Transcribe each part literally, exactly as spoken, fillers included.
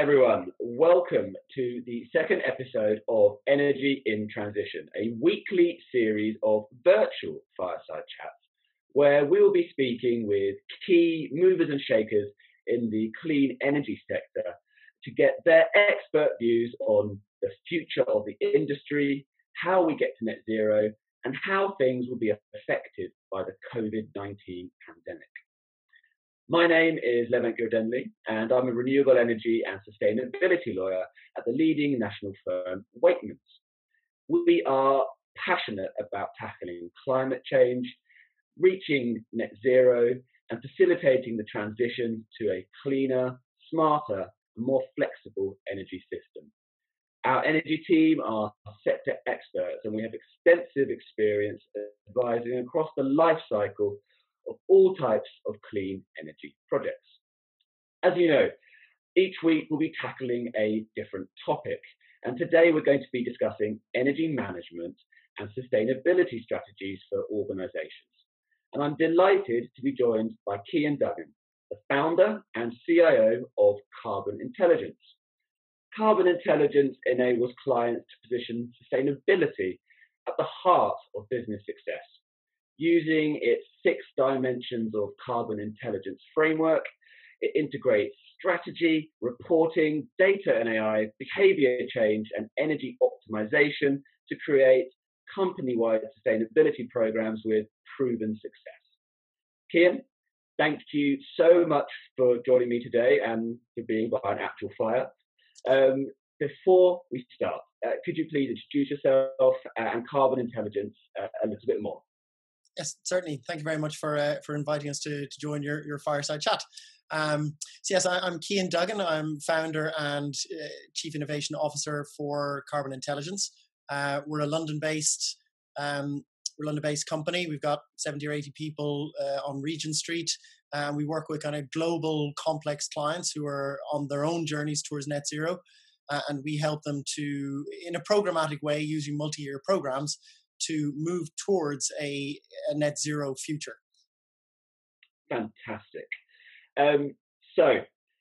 everyone. Welcome to the second episode of Energy in Transition, a weekly series of virtual fireside chats where we will be speaking with key movers and shakers in the clean energy sector to get their expert views on the future of the industry, how we get to net zero, and how things will be affected by the COVID nineteen pandemic. My name is Levent Gurdenli, and I'm a renewable energy and sustainability lawyer at the leading national firm, Watemans. We are passionate about tackling climate change, reaching net zero, and facilitating the transition to a cleaner, smarter, and more flexible energy system. Our energy team are sector experts, and we have extensive experience advising across the life cycle of all types of clean energy projects. As you know, each week we'll be tackling a different topic, and today we're going to be discussing energy management and sustainability strategies for organisations. And I'm delighted to be joined by Cian Duggan, the founder and C I O of Carbon Intelligence. Carbon Intelligence enables clients to position sustainability at the heart of business success. Using its six dimensions of carbon intelligence framework, it integrates strategy, reporting, data and A I, behavior change, and energy optimization to create company-wide sustainability programs with proven success. Cian, thank you so much for joining me today and for being behind actual fire. Um, before we start, uh, could you please introduce yourself and Carbon Intelligence uh, a little bit more? Yes, certainly. Thank you very much for uh, for inviting us to, to join your, your fireside chat. Um, so yes, I, I'm Cian Duggan. I'm founder and uh, Chief Innovation Officer for Carbon Intelligence. Uh, we're a London-based um, we're a London-based company. We've got seventy or eighty people uh, on Regent Street. And we work with kind of global complex clients who are on their own journeys towards net zero. Uh, and we help them to, in a programmatic way, using multi-year programs, to move towards a, a net zero future. Fantastic. Um, so,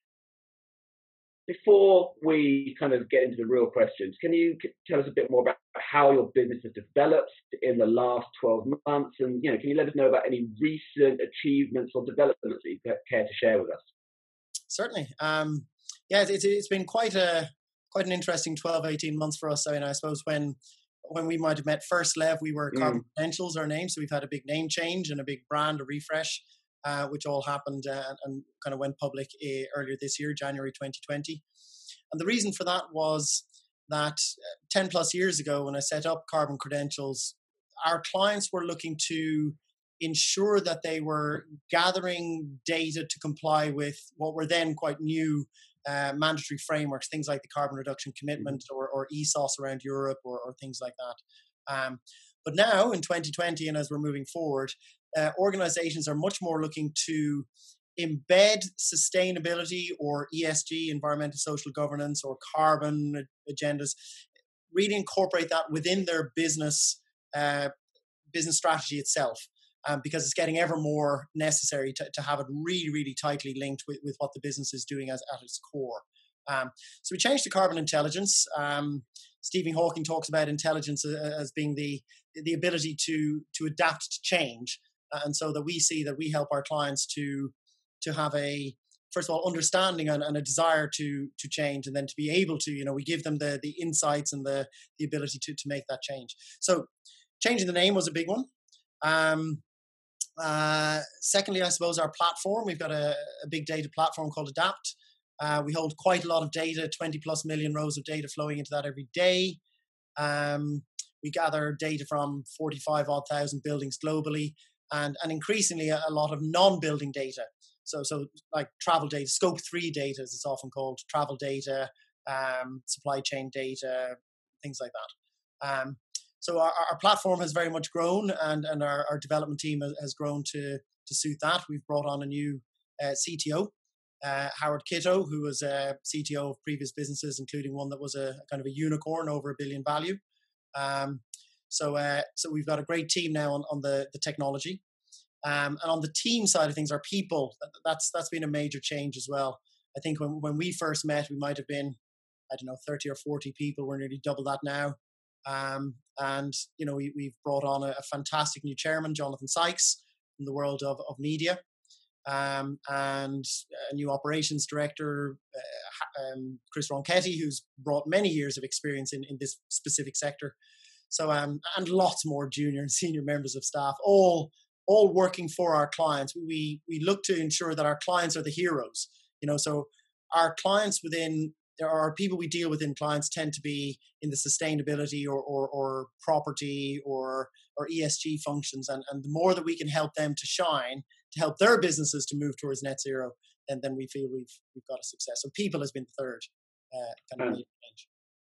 before we kind of get into the real questions, can you tell us a bit more about how your business has developed in the last twelve months? And, you know, can you let us know about any recent achievements or developments that you care to share with us? Certainly. Um, yeah, it's, it's been quite a quite an interesting twelve, eighteen months for us. I mean, I suppose when when we might have met first, Lev, we were Carbon mm. Credentials, our name. So we've had a big name change and a big brand, a refresh, uh, which all happened uh, and kind of went public uh, earlier this year, January twenty twenty. And the reason for that was that ten plus years ago, when I set up Carbon Credentials, our clients were looking to ensure that they were gathering data to comply with what were then quite new Uh, mandatory frameworks, things like the Carbon Reduction Commitment or, or E S O S around Europe or, or things like that. Um, but now in twenty twenty, and as we're moving forward, uh, organizations are much more looking to embed sustainability or E S G, environmental social governance, or carbon agendas, really incorporate that within their business uh, business strategy itself. Um, because it's getting ever more necessary to, to have it really, really tightly linked with, with what the business is doing as at its core. Um, so we changed to Carbon Intelligence. Um, Stephen Hawking talks about intelligence as being the the ability to to adapt to change, uh, and so that we see that we help our clients to to have a first of all understanding and, and a desire to to change, and then to be able to, you know, we give them the the insights and the the ability to to make that change. So changing the name was a big one. Um, Uh, secondly, I suppose our platform, we've got a, a big data platform called Adapt. Uh, we hold quite a lot of data, twenty plus million rows of data flowing into that every day. Um, we gather data from forty-five odd thousand buildings globally, and, and increasingly a, a lot of non-building data. So, so like travel data, scope three data, as it's often called, travel data, um, supply chain data, things like that. Um, So our, our platform has very much grown, and, and our, our development team has, has grown to to suit that. We've brought on a new uh, C T O, uh, Howard Kitto, who was a C T O of previous businesses, including one that was a, a kind of a unicorn over a billion value. Um, so uh, so we've got a great team now on, on the, the technology. Um, and on the team side of things, our people, that's that's been a major change as well. I think when, when we first met, we might have been, I don't know, thirty or forty people. We're nearly double that now. Um, and, you know, we, we've brought on a, a fantastic new chairman, Jonathan Sykes, from the world of, of media, um, and a new operations director, uh, um, Chris Ronchetti, who's brought many years of experience in, in this specific sector. So, um, and lots more junior and senior members of staff, all all working for our clients. We we look to ensure that our clients are the heroes. You know, so our clients within, there are people we deal with in clients tend to be in the sustainability or or, or property or or E S G functions, and, and the more that we can help them to shine, to help their businesses to move towards net zero, then then we feel we've we've got a success. So people has been the third uh, kind of change.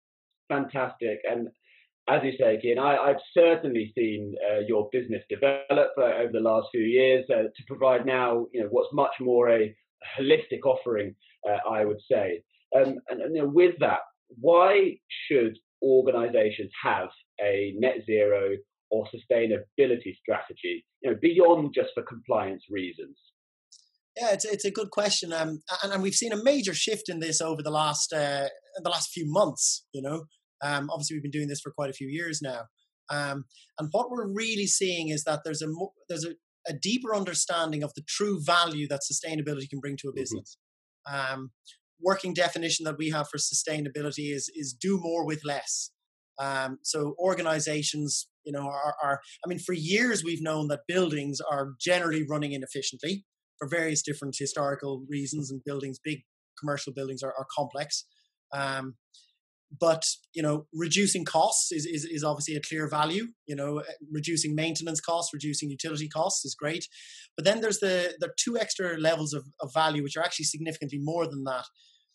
Fantastic. And as you say, Cian, I, I've certainly seen uh, your business develop uh, over the last few years uh, to provide now, you know, what's much more a holistic offering, uh, I would say. Um, and, and you know, with that, why should organisations have a net zero or sustainability strategy, you know, beyond just for compliance reasons? Yeah, it's it's a good question, um, and, and we've seen a major shift in this over the last uh, the last few months. You know, um, obviously we've been doing this for quite a few years now, um, and what we're really seeing is that there's a mo- there's a, a deeper understanding of the true value that sustainability can bring to a business. Mm-hmm. Um, working definition that we have for sustainability is is do more with less. Um, so organizations, you know, are, are I mean, for years we've known that buildings are generally running inefficiently for various different historical reasons, and buildings, big commercial buildings, are, are complex. Um, but you know, reducing costs is, is is obviously a clear value. You know, reducing maintenance costs, reducing utility costs is great. But then there's the the two extra levels of, of value, which are actually significantly more than that.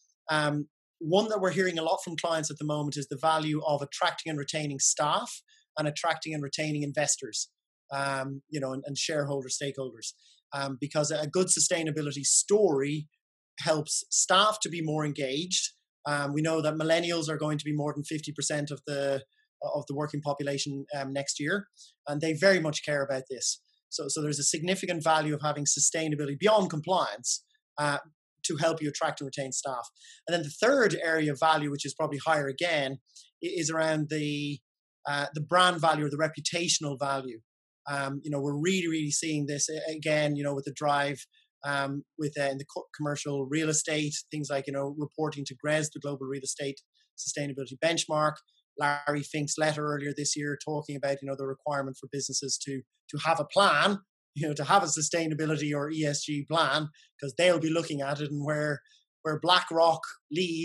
Um, one that we're hearing a lot from clients at the moment is the value of attracting and retaining staff, and attracting and retaining investors, um, you know, and, and shareholder stakeholders. Um, because a good sustainability story helps staff to be more engaged. Um, we know that millennials are going to be more than fifty percent of the of the working population um, next year, and they very much care about this. So, so there's a significant value of having sustainability beyond compliance uh, to help you attract and retain staff. And then the third area of value, which is probably higher again, is around the uh, the brand value or the reputational value. Um, you know, we're really, really seeing this again, you know, with the drive um, with uh, in the co- commercial real estate, things like, you know, reporting to GRES, the Global Real Estate Sustainability Benchmark. Larry Fink's letter earlier this year talking about, you know, the requirement for businesses to to have a plan, you know, to have a sustainability or E S G plan, because they'll be looking at it, and where where BlackRock lead,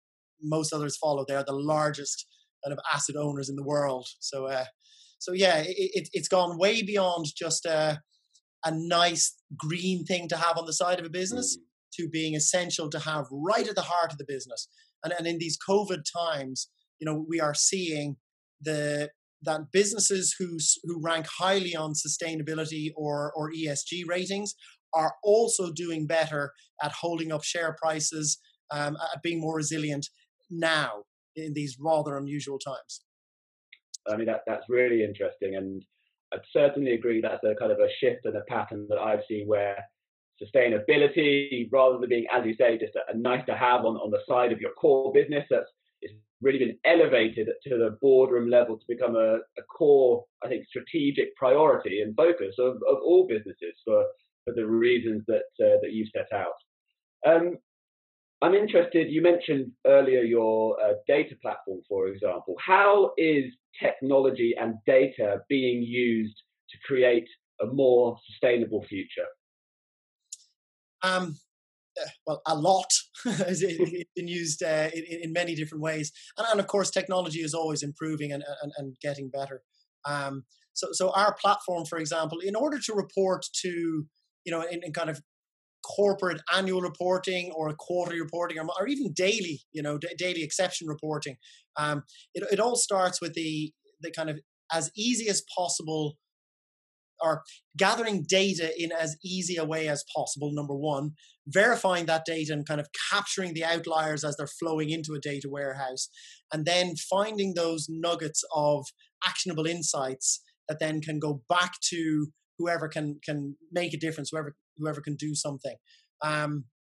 most others follow. They're the largest kind of asset owners in the world. So, uh, So yeah, it, it, it's gone way beyond just a, a nice green thing to have on the side of a business mm. to being essential to have right at the heart of the business. And, and in these COVID times, you know, we are seeing the that businesses who who rank highly on sustainability or or E S G ratings are also doing better at holding up share prices, um, at being more resilient now in these rather unusual times. I mean, that, that's really interesting. And I'd certainly agree that's a kind of a shift and a pattern that I've seen, where sustainability, rather than being, as you say, just a, a nice to have on, on the side of your core business, that's it's really been elevated to the boardroom level to become a, a core, I think, strategic priority and focus of, of all businesses for, for the reasons that uh, that you've set out. Um, I'm interested, you mentioned earlier your uh, data platform, for example. How is technology and data being used to create a more sustainable future? Um, well, a lot. It's been used uh, in, in many different ways. And, and of course, technology is always improving and, and, and getting better. Um, so, so our platform, for example, in order to report to, you know, in, in kind of corporate annual reporting or quarterly reporting, or, or even daily, you know, d- daily exception reporting. Um, it, it all starts with the the kind of as easy as possible, or gathering data in as easy a way as possible, number one, verifying that data and kind of capturing the outliers as they're flowing into a data warehouse, and then finding those nuggets of actionable insights that then can go back to whoever can can make a difference, whoever whoever can do something. Um,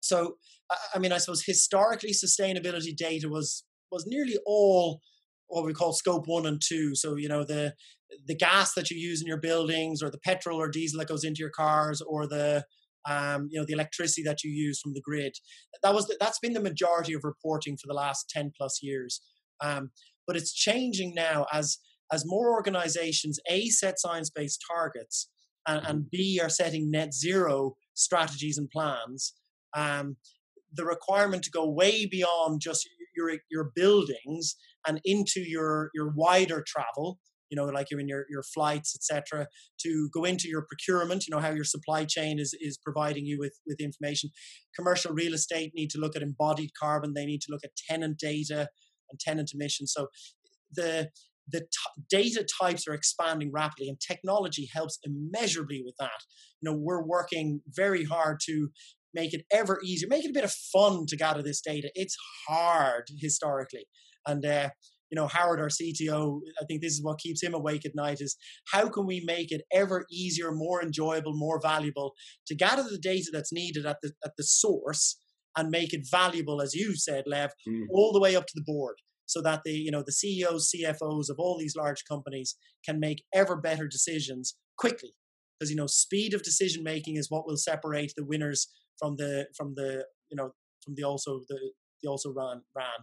So, I mean, I suppose historically sustainability data was was nearly all what we call scope one and two. So, you know, the the gas that you use in your buildings, or the petrol or diesel that goes into your cars, or the um, you know, the electricity that you use from the grid. That was the, that's been the majority of reporting for the last ten plus years. Um, but it's changing now as as more organizations A, set science-based targets, and, and B, are setting net zero strategies and plans. Um, the requirement to go way beyond just your your buildings and into your your wider travel, you know, like you're in your, your flights, et cetera, to go into your procurement, you know, how your supply chain is, is providing you with, with information. Commercial real estate need to look at embodied carbon. They need to look at tenant data and tenant emissions. So the the t- data types are expanding rapidly, and technology helps immeasurably with that. You know, we're working very hard to make it ever easier, make it a bit of fun to gather this data. It's hard historically. And, uh, you know, Howard, our C T O, I think this is what keeps him awake at night, is how can we make it ever easier, more enjoyable, more valuable to gather the data that's needed at the, at the source, and make it valuable, as you said, Lev, mm. all the way up to the board, so that the, you know, the C E Os, C F Os of all these large companies can make ever better decisions quickly. Because, you know, speed of decision making is what will separate the winners from the from the you know from the also the the also ran ran.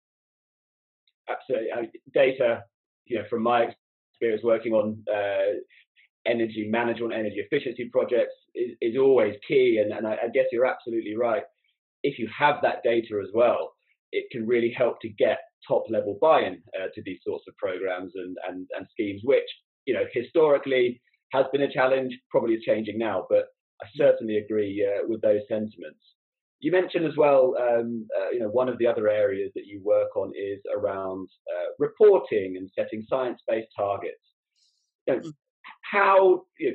Absolutely, I mean, data. You know, from my experience working on uh, energy management, energy efficiency projects, is, is always key. And, and I, I guess you're absolutely right. If you have that data as well, it can really help to get top level buy-in uh, to these sorts of programs and, and and schemes, which, you know, historically has been a challenge, probably is changing now, but I certainly agree uh, with those sentiments. You mentioned as well, um, uh, you know, one of the other areas that you work on is around uh, reporting and setting science-based targets. You know, how, you know,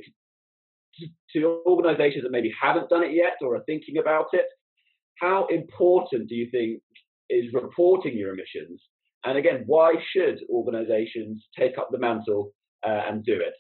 to, to organizations that maybe haven't done it yet or are thinking about it, how important do you think is reporting your emissions? And again, why should organizations take up the mantle uh, and do it?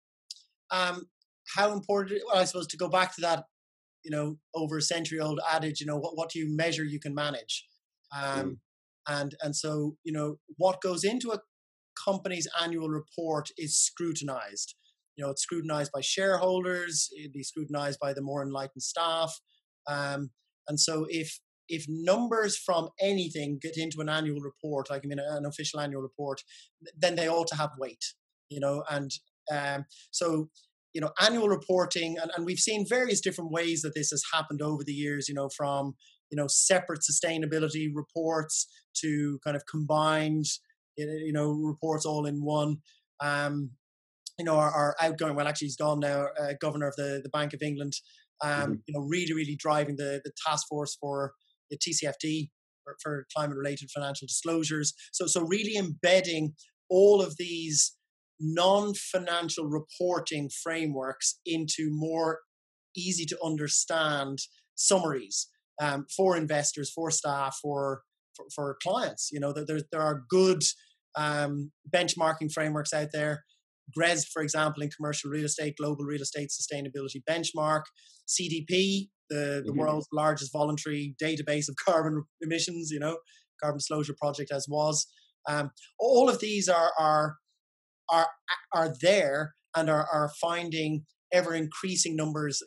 Um, how important, well, I suppose to go back to that, you know, over a century old adage, you know, what, what do you measure, you can manage. Um, mm. And and so, you know, what goes into a company's annual report is scrutinized. You know, it's scrutinized by shareholders, it'd be scrutinized by the more enlightened staff. Um, and so if if numbers from anything get into an annual report, like I mean an official annual report, then they ought to have weight, you know, and um, so, you know, annual reporting, and, and we've seen various different ways that this has happened over the years, you know, from, you know, separate sustainability reports to kind of combined, you know, reports all in one. Um, you know, our, our outgoing, well, actually he's gone now, uh, governor of the, the Bank of England, um, mm-hmm. you know, really, really driving the, the task force for the T C F D, for, for climate-related financial disclosures. So, so really embedding all of these non-financial reporting frameworks into more easy to understand summaries um, for investors, for staff, for for, for clients. You know, there there are good um, benchmarking frameworks out there. GRES, for example, in commercial real estate, Global Real Estate Sustainability Benchmark, C D P, the, the mm-hmm. world's largest voluntary database of carbon emissions, you know, Carbon Disclosure Project as was. Um, all of these are are are are there and are, are finding ever increasing numbers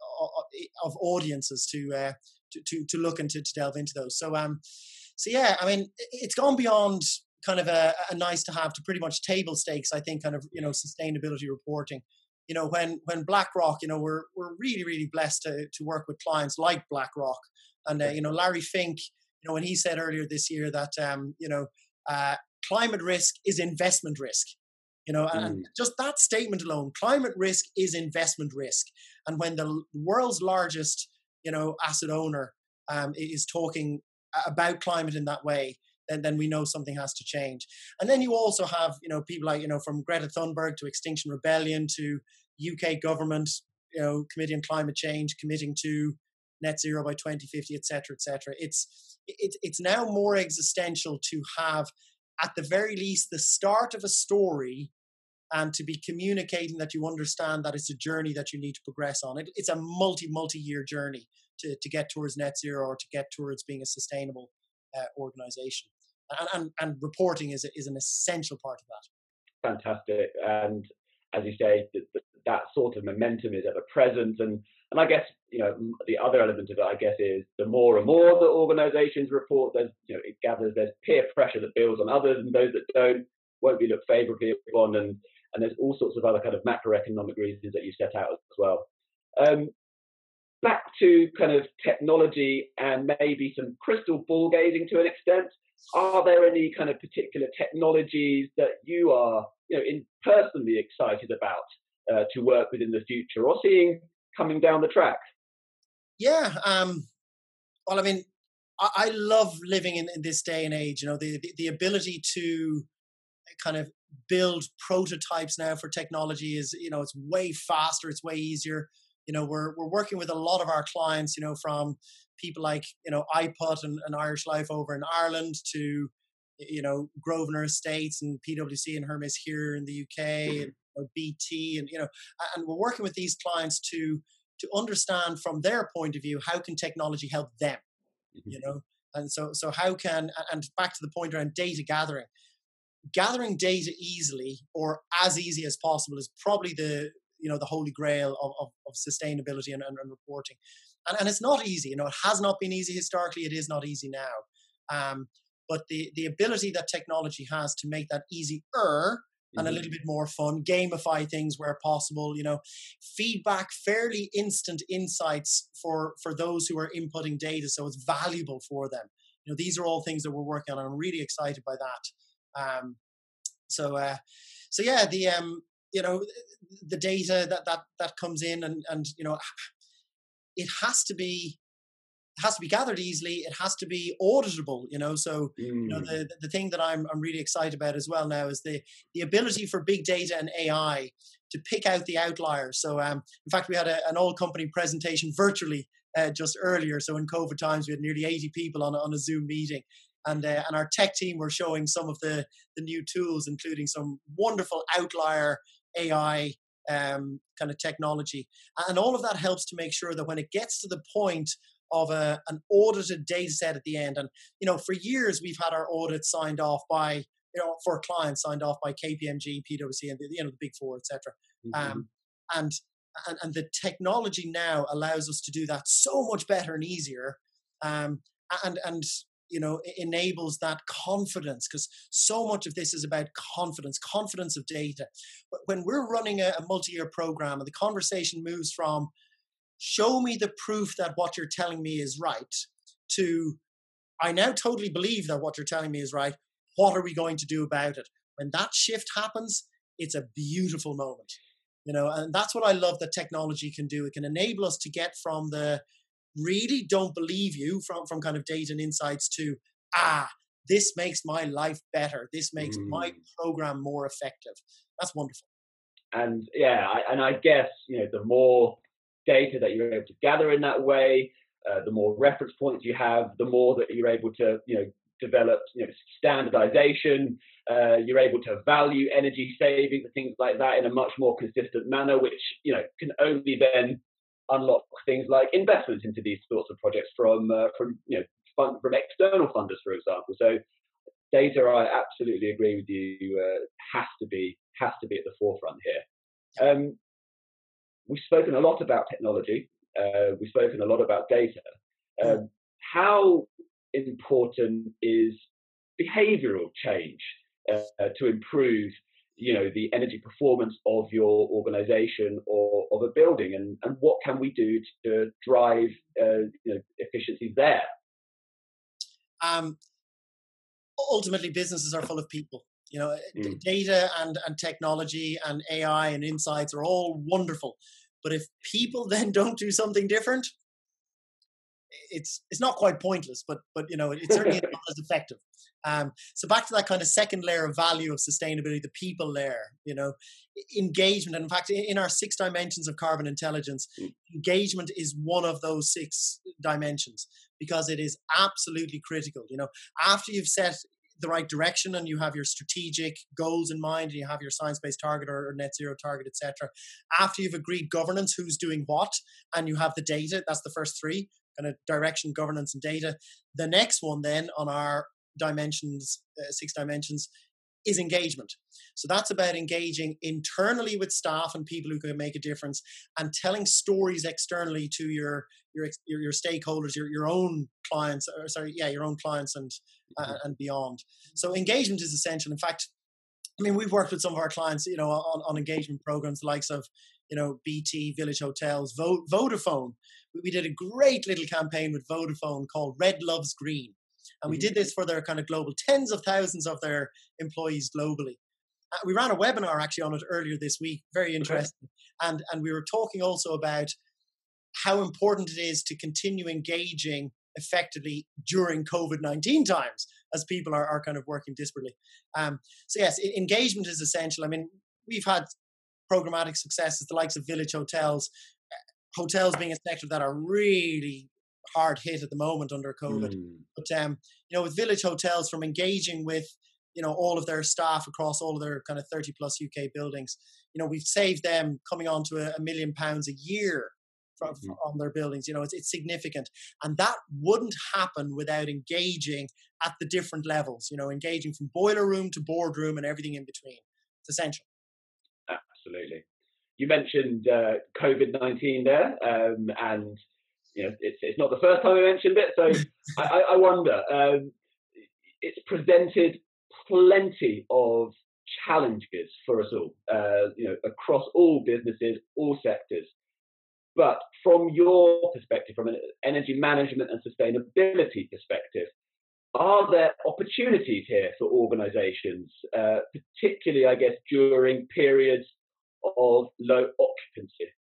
of audiences to uh, to, to to look and to, to delve into those. So um, so yeah, I mean, it's gone beyond kind of a, a nice to have to pretty much table stakes, I think, kind of, you know, sustainability reporting. You know, when when BlackRock, you know, we're we're really really blessed to to work with clients like BlackRock, and uh, you know, Larry Fink, you know, when he said earlier this year that um, you know, uh, climate risk is investment risk. You know, and mm. just that statement alone, climate risk is investment risk. And when the world's largest, you know, asset owner um, is talking about climate in that way, then, then we know something has to change. And then you also have, you know, people like, you know, from Greta Thunberg to Extinction Rebellion to U K government, you know, Committee on Climate Change, committing to net zero by twenty fifty, et cetera, et cetera. It's, it, it's now more existential to have, at the very least, the start of a story and to be communicating that you understand that it's a journey that you need to progress on. It, it's a multi, multi-year journey to, to get towards net zero or to get towards being a sustainable uh, organization. And, and, and reporting is, is an essential part of that. Fantastic. And as you say, that, that sort of momentum is ever present. And, and I guess, you know, the other element of it, I guess, is the more and more that organizations report, there's, you know, it gathers, there's peer pressure that builds on others, and those that don't won't be looked favorably upon. And, and there's all sorts of other kind of macroeconomic reasons that you set out as well. Um, back to kind of technology and maybe some crystal ball gazing to an extent. Are there any kind of particular technologies that you are, you know, in personally excited about uh, to work with in the future or seeing coming down the track? Yeah. Um, well, I mean, I, I love living in, in this day and age. You know, the, the the ability to kind of build prototypes now for technology is, you know, it's way faster. It's way easier. You know, we're we're working with a lot of our clients, you know, from people like, you know, I P U T and, and Irish Life over in Ireland to, you know, Grosvenor Estates and P W C and Hermes here in the U K, and you know, B T, and, you know, and we're working with these clients to to understand from their point of view, how can technology help them, you know? And so, so how can, and back to the point around data gathering, gathering data easily or as easy as possible is probably the, you know, the holy grail of, of, of sustainability and, and, and reporting. And, and it's not easy, you know, it has not been easy historically. It is not easy now. Um, but the, the ability that technology has to make that easier and a little bit more fun, gamify things where possible, you know, feedback, fairly instant insights for, for those who are inputting data. So it's valuable for them. You know, these are all things that we're working on. And I'm really excited by that. Um, so, uh, so yeah, the, um, you know, the data that, that, that comes in and, and, you know, it has to be, it has to be gathered easily. It has to be auditable, you know. So, mm. you know, the the thing that I'm I'm really excited about as well now is the the ability for big data and A I to pick out the outliers. So, um, in fact, we had a, an all company presentation virtually uh, just earlier. So, in COVID times, we had nearly eighty people on a, on a Zoom meeting, and uh, and our tech team were showing some of the the new tools, including some wonderful outlier A I um, kind of technology, and all of that helps to make sure that when it gets to the point of a, an audited data set at the end. And, you know, for years we've had our audits signed off by, you know, for clients signed off by K P M G, P W C, and the, you know, the big four, et cetera. Mm-hmm. Um, and, and, and the technology now allows us to do that so much better and easier. Um, and, and, you know, it enables that confidence, because so much of this is about confidence, confidence of data. But when we're running a, a multi-year program and the conversation moves from, show me the proof that what you're telling me is right, to, I now totally believe that what you're telling me is right. What are we going to do about it? When that shift happens, it's a beautiful moment, you know, and that's what I love that technology can do. It can enable us to get from the really don't believe you from, from kind of data and insights to, ah, this makes my life better. This makes mm. my program more effective. That's wonderful. And yeah, I, and I guess, you know, the more data that you're able to gather in that way, uh, the more reference points you have, the more that you're able to, you know, develop, you know, standardization. Uh, you're able to value energy savings and things like that in a much more consistent manner, which, you know, can only then unlock things like investments into these sorts of projects from, uh, from, you know, fund, from external funders, for example. So data, I absolutely agree with you, uh, has to be has to be at the forefront here. Um, We've spoken a lot about technology. Uh, we've spoken a lot about data. Um, how important is behavioural change uh, to improve, you know, the energy performance of your organisation or of a building, and, and what can we do to drive uh, you know, efficiencies there? Um, ultimately, businesses are full of people. You know, mm. data and, and technology and A I and insights are all wonderful. But if people then don't do something different, it's it's not quite pointless, but but you know, it's certainly not as effective. Um, so back to that kind of second layer of value of sustainability, the people layer, you know, engagement. And in fact, in our six dimensions of carbon intelligence, mm. engagement is one of those six dimensions, because it is absolutely critical. You know, after you've set the right direction and you have your strategic goals in mind and you have your science-based target or, or net zero target, et cetera. After you've agreed governance, who's doing what, and you have the data, that's the first three, kind of direction, governance, and data. The next one then on our dimensions, uh, six dimensions, is engagement. So that's about engaging internally with staff and people who can make a difference, and telling stories externally to your your your, your stakeholders, your your own clients, or sorry, yeah, your own clients and uh, and beyond. So engagement is essential. In fact, I mean, we've worked with some of our clients, you know, on, on engagement programs, the likes of, you know, B T, Village Hotels, Vo- Vodafone. We, we did a great little campaign with Vodafone called Red Loves Green. And we did this for their kind of global, tens of thousands of their employees globally. Uh, we ran a webinar actually on it earlier this week, very interesting. Okay. And, and we were talking also about how important it is to continue engaging effectively during COVID nineteen times as people are, are kind of working disparately. Um, so yes, engagement is essential. I mean, we've had programmatic successes, the likes of Village Hotels, hotels being a sector that are really hard hit at the moment under COVID. Mm. But, um, you know, with Village Hotels, from engaging with, you know, all of their staff across all of their kind of thirty plus U K buildings, you know, we've saved them coming on to a, a million pounds a year from, mm-hmm. on their buildings. You know, it's, it's significant. And that wouldn't happen without engaging at the different levels, you know, engaging from boiler room to boardroom and everything in between. It's essential. Absolutely. You mentioned uh, COVID nineteen there, um, and you know, it's, it's not the first time we mentioned it, so I, I wonder, um, it's presented plenty of challenges for us all, uh, you know, across all businesses, all sectors. But from your perspective, from an energy management and sustainability perspective, are there opportunities here for organisations, uh, particularly, I guess, during periods of low occupancy?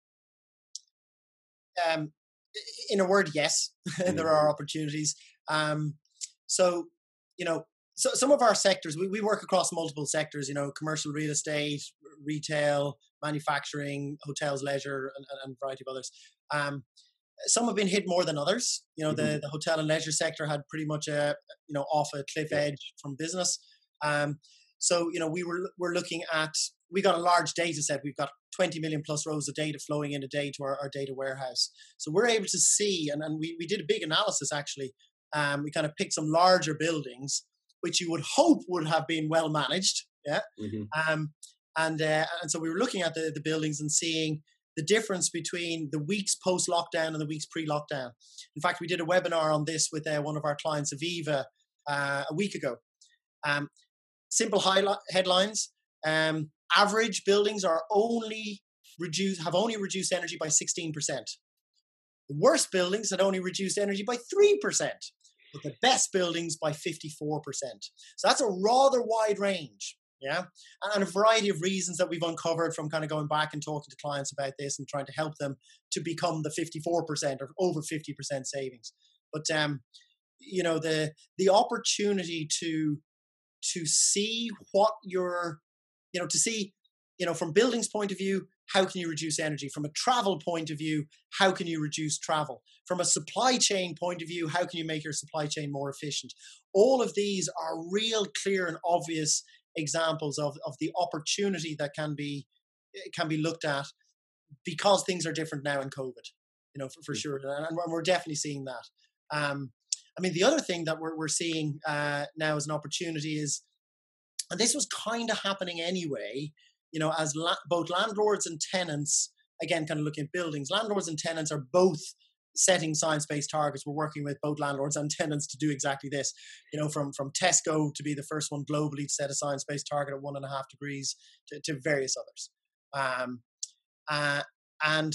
Um, in a word, yes, there are opportunities. Um, so, you know, so some of our sectors, we, we work across multiple sectors, you know, commercial real estate, retail, manufacturing, hotels, leisure, and, and a variety of others. Um, some have been hit more than others. You know, mm-hmm. the, the hotel and leisure sector had pretty much a, you know, off a cliff yeah. edge from business. Um, so, you know, we were, we're looking at, we got a large data set. We've got twenty million plus rows of data flowing in a day to our, our data warehouse. So we're able to see, and, and we, we did a big analysis actually. Um, we kind of picked some larger buildings, which you would hope would have been well managed. Yeah. Mm-hmm. Um, and, uh, and so we were looking at the, the buildings and seeing the difference between the weeks post-lockdown and the weeks pre-lockdown. In fact, we did a webinar on this with uh, one of our clients, Aviva, uh, a week ago. Um, simple highlight headlines. Um, average buildings are only reduced, have only reduced energy by sixteen percent. The worst buildings had only reduced energy by three percent, but the best buildings by fifty-four percent. So that's a rather wide range. Yeah. And a variety of reasons that we've uncovered from kind of going back and talking to clients about this and trying to help them to become the fifty-four percent or over fifty percent savings. But, um, you know, the, the opportunity to, to see what your, you know, to see, you know, from buildings point of view, how can you reduce energy? From a travel point of view, how can you reduce travel? From a supply chain point of view, how can you make your supply chain more efficient? All of these are real clear and obvious examples of, of the opportunity that can be can be looked at because things are different now in COVID, you know, for, for sure. And we're definitely seeing that. Um, I mean, the other thing that we're, we're seeing uh, now as an opportunity is, and this was kind of happening anyway, you know, as la- both landlords and tenants, again, kind of looking at buildings, landlords and tenants are both setting science-based targets. We're working with both landlords and tenants to do exactly this, you know, from, from Tesco to be the first one globally to set a science-based target at one and a half degrees to, to various others. Um, uh, and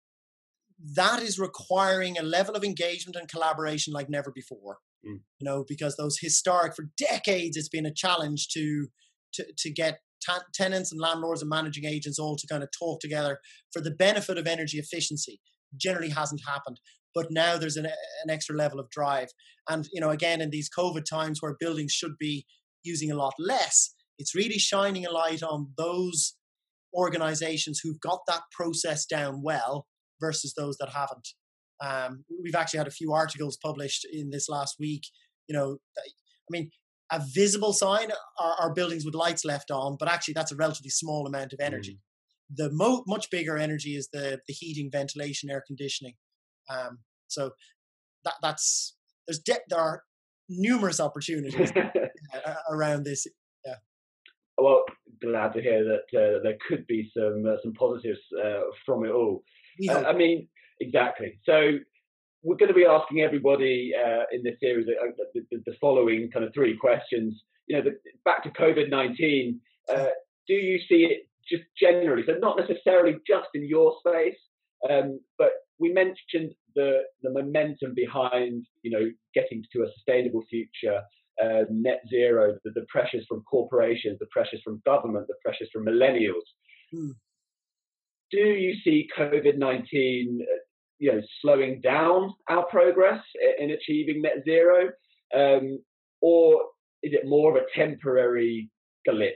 that is requiring a level of engagement and collaboration like never before, mm. you know, because those historic, for decades, it's been a challenge to, to, to get t- tenants and landlords and managing agents all to kind of talk together for the benefit of energy efficiency. Generally hasn't happened, but now there's an, an extra level of drive. And, you know, again, in these COVID times where buildings should be using a lot less, it's really shining a light on those organizations who've got that process down well versus those that haven't. Um, we've actually had a few articles published in this last week. You know, I mean, a visible sign are, are buildings with lights left on, but actually that's a relatively small amount of energy. Mm. The mo- much bigger energy is the the heating, ventilation, air conditioning. Um, so that that's there's de- there are numerous opportunities uh, around this. Yeah. Well, glad to hear that uh, there could be some uh, some positives uh, from it all. Uh, I mean, exactly. So we're going to be asking everybody uh, in this series uh, the, the, the following kind of three questions. You know, the, back to COVID nineteen. Uh, do you see it just generally? So not necessarily just in your space, um, but we mentioned the the momentum behind, you know, getting to a sustainable future. Uh, net zero, the, the pressures from corporations, the pressures from government, the pressures from millennials. Hmm. Do you see COVID nineteen, uh, you know, slowing down our progress in achieving net zero, um, or is it more of a temporary glitch?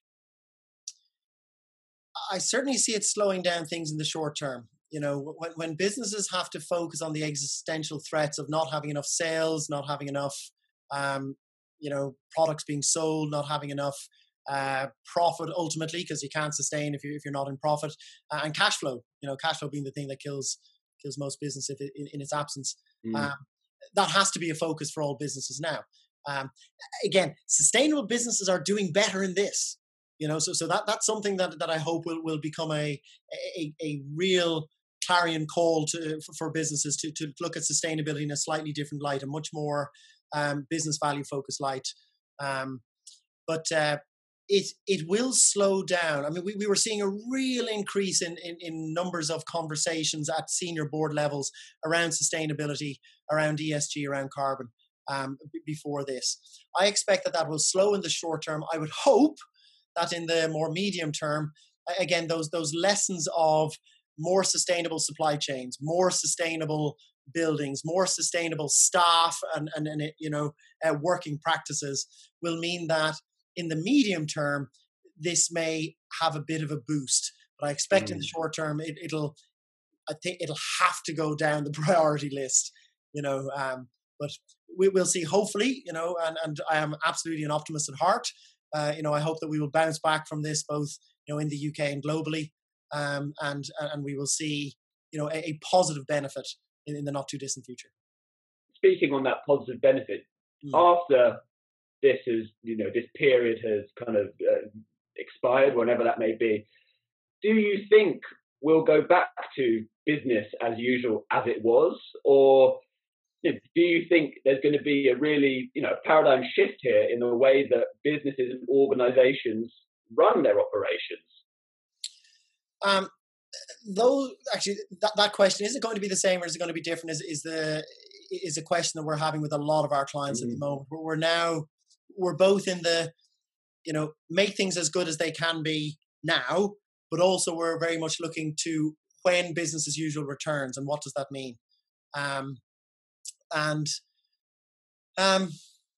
I certainly see it slowing down things in the short term. You know, when, when businesses have to focus on the existential threats of not having enough sales, not having enough um, you know, products being sold, not having enough uh, profit ultimately, because you can't sustain if you're, if you're not in profit, uh, and cash flow, you know, cash flow being the thing that kills kills most business if it, in, in its absence. Mm. Um, that has to be a focus for all businesses now. Um, again, sustainable businesses are doing better in this, you know, so so that that's something that, that I hope will, will become a, a, a real clarion call to for, for businesses to, to look at sustainability in a slightly different light, a much more Um, business value focused light, um, but uh, it it will slow down. I mean, we, we were seeing a real increase in, in in numbers of conversations at senior board levels around sustainability, around E S G, around carbon um, b- before this. I expect that that will slow in the short term. I would hope that in the more medium term, again, those those lessons of more sustainable supply chains, more sustainable buildings, more sustainable staff, and and, and you know uh, working practices will mean that in the medium term this may have a bit of a boost. But I expect mm. in the short term it, it'll I think it'll have to go down the priority list. You know, um, but we will see. Hopefully, you know, and and I am absolutely an optimist at heart. Uh, you know, I hope that we will bounce back from this, both you know in the U K and globally, um, and and we will see you know a, a positive benefit in, in the not too distant future. Speaking on that positive benefit, mm. after this is, you know, this period has kind of uh, expired, whenever that may be, do you think we'll go back to business as usual as it was, or do you think there's going to be a really, you know, paradigm shift here in the way that businesses and organizations run their operations? Um, though, actually, that, that question, is it going to be the same or is it going to be different, is, is the is a question that we're having with a lot of our clients mm-hmm. at the moment. We're now, we're both in the, you know, make things as good as they can be now, but also we're very much looking to when business as usual returns and what does that mean? Um, and um,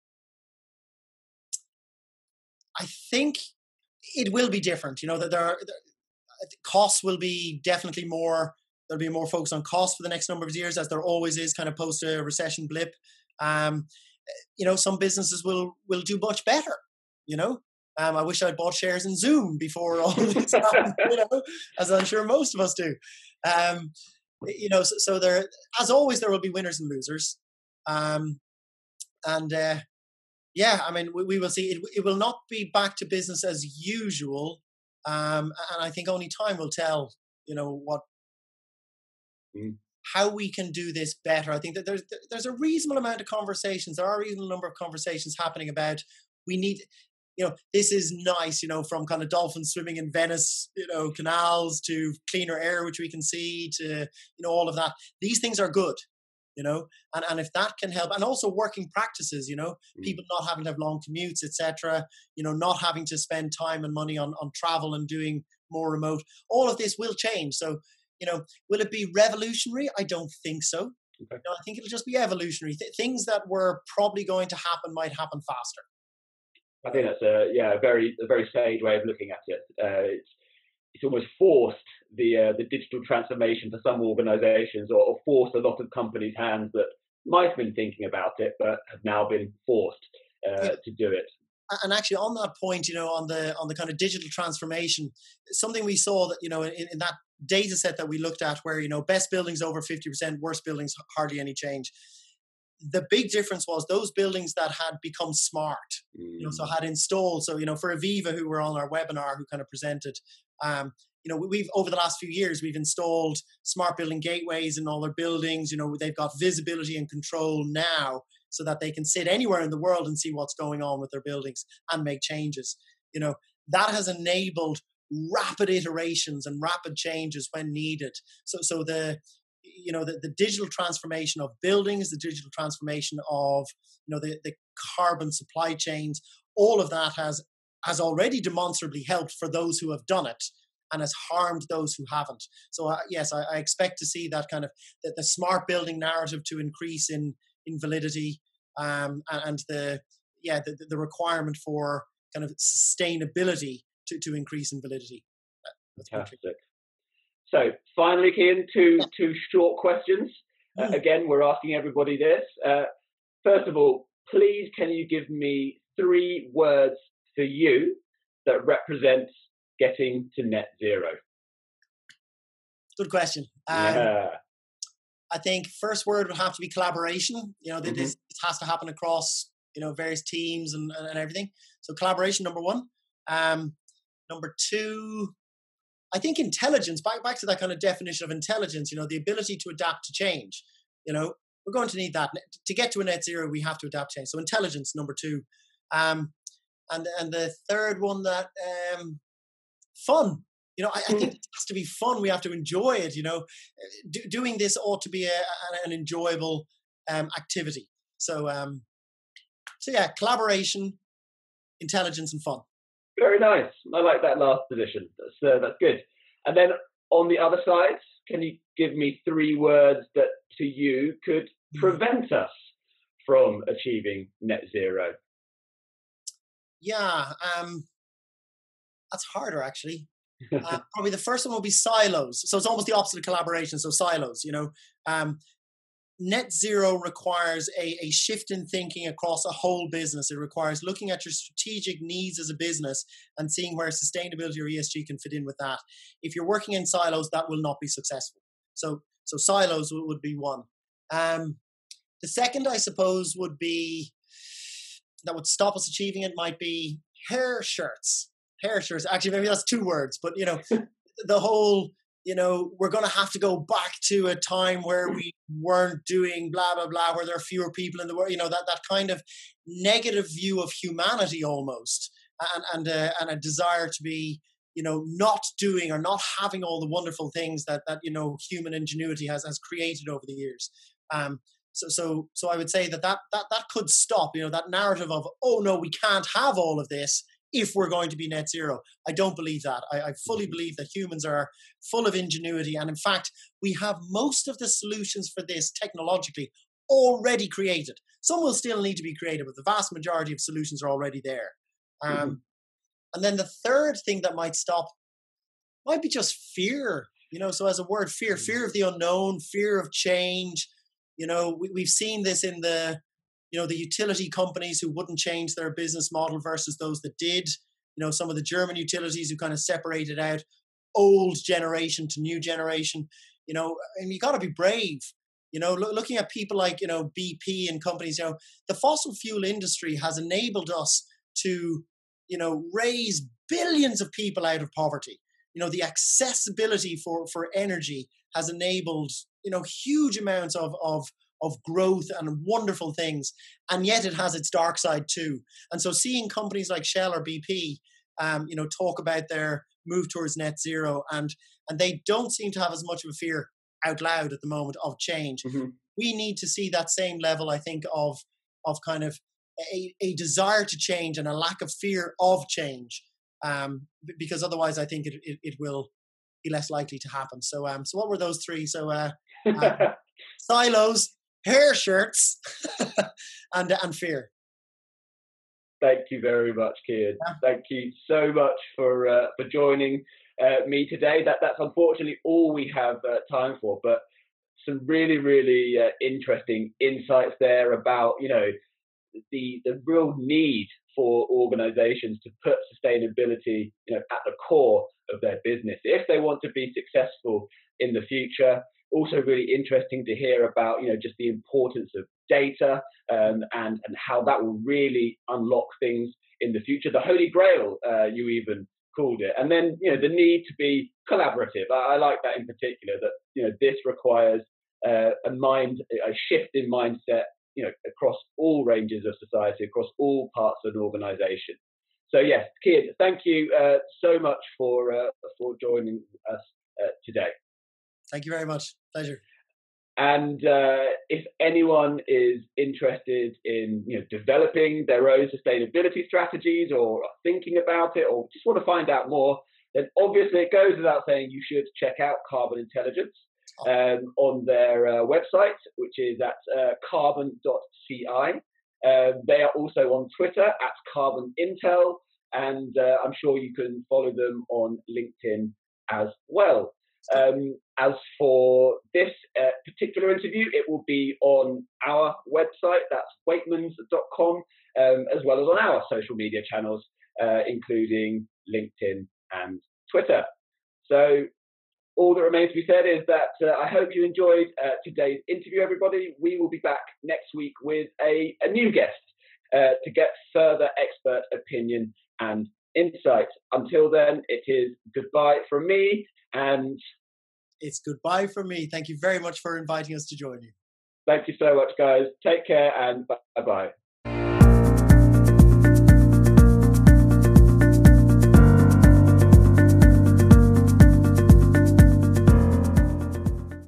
I think it will be different. You know, that there are there, costs will be definitely more. There'll be more focus on costs for the next number of years, as there always is, kind of post a recession blip. Um, you know, some businesses will will do much better. You know, um, I wish I'd bought shares in Zoom before all of this happened. You know, as I'm sure most of us do. Um, you know, so, so there, as always, there will be winners and losers. Um, and uh, yeah, I mean, we, we will see. It, it will not be back to business as usual. Um, and I think only time will tell. You know what. Mm. How we can do this better. I think that there's there's a reasonable amount of conversations. There are a reasonable number of conversations happening about we need, you know, this is nice, you know, from kind of dolphins swimming in Venice, you know, canals to cleaner air, which we can see, to, you know, all of that. These things are good, you know, and, and if that can help, and also working practices, you know, mm. people not having to have long commutes, et cetera, you know, not having to spend time and money on, on travel and doing more remote, all of this will change. So, you know, will it be revolutionary? I don't think so. Okay. You know, I think it'll just be evolutionary. Th- things that were probably going to happen might happen faster. I think that's a yeah, a very a very sage way of looking at it. Uh, it's it's almost forced the uh, the digital transformation for some organisations, or, or forced a lot of companies' hands that might have been thinking about it but have now been forced. uh, yeah. to do it. And actually, on that point, you know, on the on the kind of digital transformation, something we saw that, you know, in, in that data set that we looked at, where, you know, best buildings over fifty percent, worst buildings hardly any change. The big difference was those buildings that had become smart, you know, so had installed. So, you know, for Aviva, who were on our webinar, who kind of presented, um, you know, we've over the last few years, we've installed smart building gateways in all their buildings. You know, they've got visibility and control now, so that they can sit anywhere in the world and see what's going on with their buildings and make changes. You know, that has enabled rapid iterations and rapid changes when needed. So, so the, you know, the, the digital transformation of buildings, the digital transformation of, you know, the, the carbon supply chains, all of that has, has already demonstrably helped for those who have done it, and has harmed those who haven't. So uh, yes, I, I expect to see that kind of, the, the smart building narrative to increase in, in validity, um, and, and the, yeah, the, the requirement for kind of sustainability to, to increase in validity. That's fantastic. So finally, Cian, two, yeah. two short questions. Uh, again, we're asking everybody this. Uh, first of all, please, can you give me three words for you that represent getting to net zero? Good question. Um, yeah. I think first word would have to be collaboration. You know, mm-hmm. this, this has to happen across, you know, various teams and, and everything. So collaboration, number one. Um, number two, I think intelligence, back, back to that kind of definition of intelligence, you know, the ability to adapt to change. You know, we're going to need that. To get to a net zero, we have to adapt to change. So intelligence, number two. Um, and, and the third one, that um, fun. You know, I, I think it has to be fun. We have to enjoy it. You know, Do, doing this ought to be a, an enjoyable um, activity. So, um, so yeah, collaboration, intelligence, and fun. Very nice. I like that last position. That's uh, that's good. And then on the other side, can you give me three words that to you could prevent us from achieving net zero? Yeah, um, that's harder actually. Uh, probably the first one will be silos. So it's almost the opposite of collaboration. So silos, you know, um, net zero requires a, a shift in thinking across a whole business. It requires looking at your strategic needs as a business and seeing where sustainability or E S G can fit in with that. If you're working in silos, that will not be successful. So, so silos would, would be one. Um, the second, I suppose, would be that would stop us achieving it might be hair shirts. Hair shirts. Actually, maybe that's two words, but you know, the whole, you know, we're going to have to go back to a time where we weren't doing blah, blah, blah, where there are fewer people in the world, you know, that, that kind of negative view of humanity almost, and, and, uh, and a desire to be, you know, not doing or not having all the wonderful things that, that, you know, human ingenuity has, has created over the years. Um, so, so, so I would say that, that, that, that could stop, you know, that narrative of, oh no, we can't have all of this if we're going to be net zero. I don't believe that. I, I fully believe that humans are full of ingenuity. And in fact, we have most of the solutions for this technologically already created. Some will still need to be created, but the vast majority of solutions are already there. Um, mm-hmm. And then the third thing that might stop might be just fear. You know, so as a word, fear, fear of the unknown, fear of change. You know, we, we've seen this in the, you know, the utility companies who wouldn't change their business model versus those that did. You know, some of the German utilities who kind of separated out old generation to new generation. You know, and you got to be brave. You know, lo- looking at people like, you know, B P and companies, you know, the fossil fuel industry has enabled us to, you know, raise billions of people out of poverty. You know, the accessibility for, for energy has enabled, you know, huge amounts of, of, of growth and wonderful things. And yet it has its dark side too. And so seeing companies like Shell or B P, um, you know, talk about their move towards net zero, and, and they don't seem to have as much of a fear out loud at the moment of change. Mm-hmm. We need to see that same level, I think, of, of kind of a, a desire to change and a lack of fear of change. Um, because otherwise I think it, it, it will be less likely to happen. So, um, so what were those three? So, uh, um, silos, hair shirts, and and fear. Thank you very much, Cian. Yeah. Thank you so much for uh, for joining uh, me today. That that's unfortunately all we have uh, time for, but some really really uh, interesting insights there about, you know, the, the real need for organizations to put sustainability, you know, at the core of their business if they want to be successful in the future. Also really interesting to hear about, you know, just the importance of data um, and, and how that will really unlock things in the future. The Holy Grail, uh, you even called it. And then, you know, the need to be collaborative. I, I like that in particular, that, you know, this requires uh, a mind, a shift in mindset, you know, across all ranges of society, across all parts of an organization. So yes, Kian, thank you uh, so much for uh, for joining us uh, today. Thank you very much. Pleasure. And uh, if anyone is interested in, you know, developing their own sustainability strategies or are thinking about it or just want to find out more, then obviously it goes without saying you should check out Carbon Intelligence um, on their uh, website, which is at uh, carbon dot c i. Uh, they are also on Twitter at Carbon Intel, and uh, I'm sure you can follow them on LinkedIn as well. Um, as for this uh, particular interview, it will be on our website, that's waitmans dot com, um, as well as on our social media channels, uh, including LinkedIn and Twitter. So all that remains to be said is that uh, I hope you enjoyed uh, today's interview, everybody. We will be back next week with a, a new guest uh, to get further expert opinion and insight. Until then, it is goodbye from me. And it's goodbye from me. Thank you very much for inviting us to join you. Thank you so much, guys. Take care and bye-bye.